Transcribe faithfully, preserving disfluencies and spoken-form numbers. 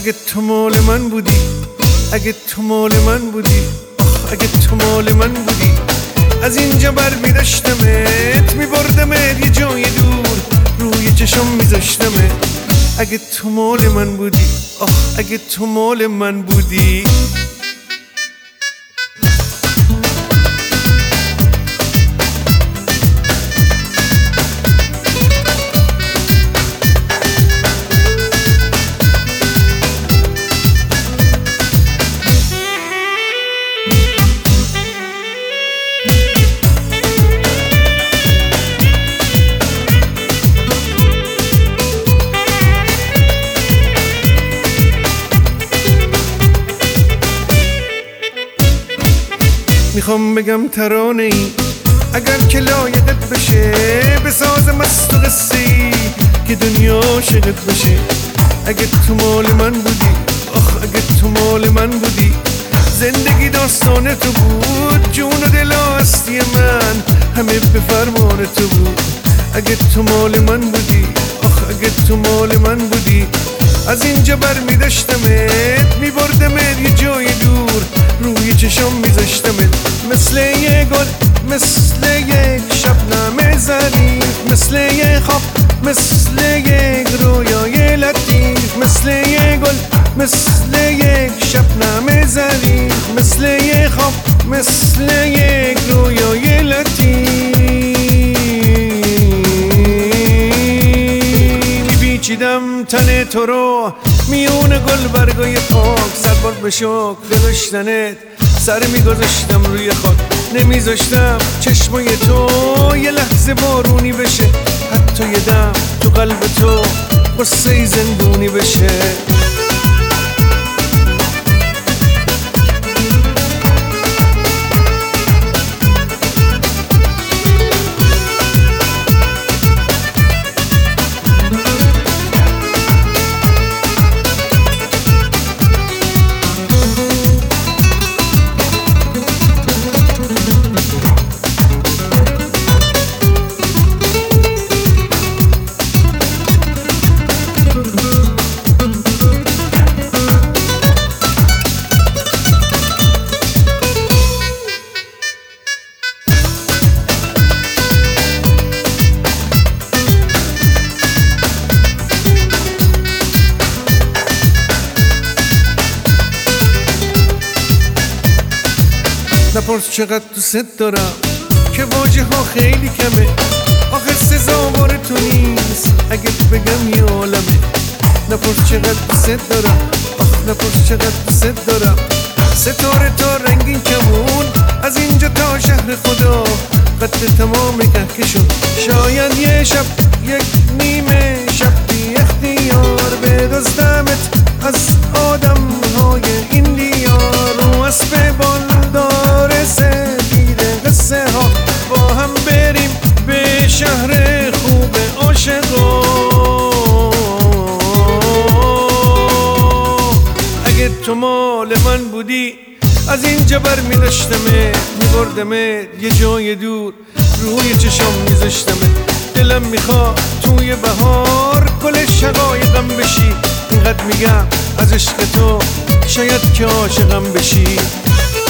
اگه تو مال من بودی، اگه تو مال من بودی، آخ اگه تو مال من بودی، از اینجا بر میداشتمت میبردمت یه جای دور، روی چشم میذاشتمت. اگه تو مال من بودی، آخ اگه تو مال من بودی. میخوام بگم ترانه ای اگر که لایقت بشه، بسازم از تو قصه ای که دنیا عاشقت بشه. اگه تو مال من بودی، آخ اگه تو مال من بودی، زندگی داستان تو بود، جون و دل و هستی من همه به فرمان تو بود. اگه تو مال من بودی، آخ اگه تو مال من بودی، از اینجا بر میداشتمت میبردمت یه جای دور، روی چشم میذاشتمت. مثل یه گل، مثل یک شبنم ظریف، مثل یه خواب، مثل یک رویای لطیف. مثل یه گل، مثل یک شبنم ظریف، مثل یه خواب، مثل یک رویای لطیف. پیچیدم تن تو رو میون گل برگای پاک، سربار به شوق داشتنت، سر میگذاشتم روی خاک، نمیذاشتم چشمای تو یه لحظه بارونی بشه، حتی یه دم تو قلب تو قصه زندونی بشه. نپرس چقدر دوست دارم که واژه ها خیلی کمه، آخه سزاوار تو نیست اگه بگم یه عالمه. نپرس چقدر دوست دارم، آخ نپرس چقدر دوست دارم، ستاره تا رنگین کمون، از اینجا تا شهر خدا قد تمام کهکشون. شاید یه شب، یک نیمه شب بی اختیار بدزدمت از آدم های این دیار، رو اسب بالدار سفید قصه ها با هم بریم به شهر خوب عاشقا. اگه تو مال من بودی، از اینجا بر میداشتمت میبردمت یه جای دور، روی چشم میذاشتمت. دلم میخواد توی بهار گل شقایقم بشی، اینقدر میگم از عشق تو شاید که عاشقم بشی.